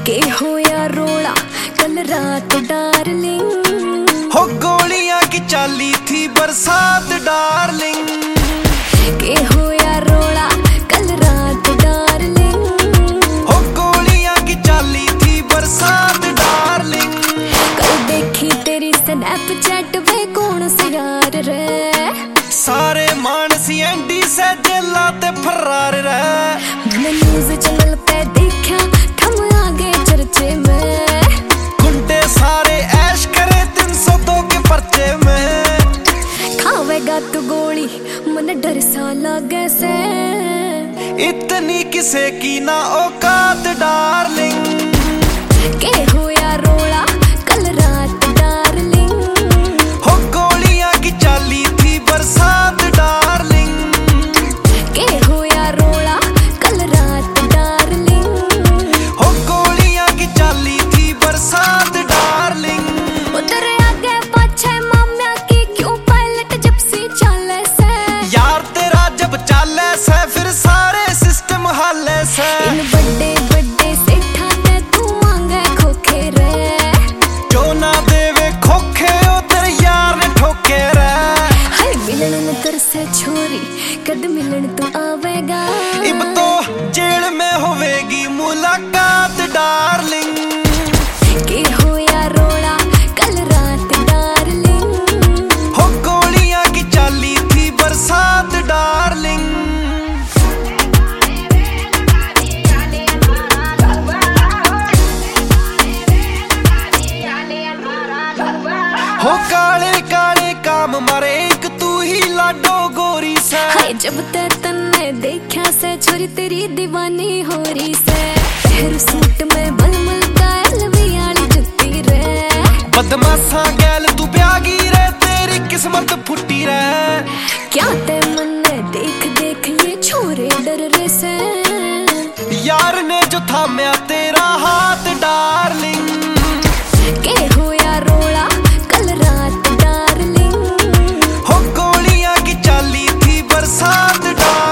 के होया रोला कल रात डार्लिंग, हो गोलियां की चाली थी बरसात डार्लिंग। के होया रोला कल रात डार्लिंग, हो गोलियां की चाली थी बरसात डार्लिंग। कल देखी तेरी स्नैपचैट वे कौन से यार रे, सारे मानसी एंडी से जेला ते फरार रे। मैंने न्यूज़ चैनल पे देखा थम आगे चर्चे में, गुंडे सारे ऐश करे 302 के पर्चे में। खावेगा तू गोली मन डर सा लगे से, इतनी किसे की ना औकात डार्लिंग। के होया रोला कल रात डार्लिंग, हो गोलियां की चाली थी बरसात डार्लिंग। के होया रोला कल रात डार्लिंग, हो गोलियां की चाली थी बरसात डार्लिंग। उधर आगे पाछे माम्या की क्यों पायलट जिप्सी चाले से, यार तेरा जब चाले से फिर सारे सिस्टम हाले से। इन बड़े बड़े सेठा ने तू मांगे खोखे रे, जो ना देवे खोखे ओ तेरे यार ने ठोके रे। हाय मिलन न कर से छोरी कद मिलन तू आवेगा, इब तो जेल में होवेगी मुलाकात डार्लिंग। के होया रोला कल रात डार्लिंग, हो गोलियां की चाली थी बरसात डार्लिंग। हो काले काले काम मारे एक तू ही लाडो गोरी से। हाय जब ते तन्ने देखा से छोरी तेरी दीवानी हो रही से, पहर सूट में मलमल का अलवियाली जुत्ती रे। बदमाशा गैल तू ब्यागी रे तेरी किस्मत फुटी रे। क्या ते मन देख देख ये छोरे डर रे से, यार ने जो थाम्या तेरा हाथ डार्लिंग। के होया रोला कल रात डार्लिंग, हो गोलियां की चाली थी बरसात डार्लिंग।